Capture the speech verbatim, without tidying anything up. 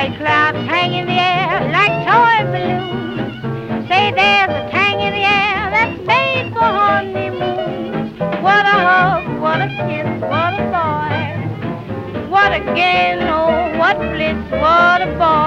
white clouds hang in the air like toy balloons. Say there's a tang in the air that's made for honeymoons. What a hug, what a kiss, what a boy. What again, oh, what bliss, what a boy.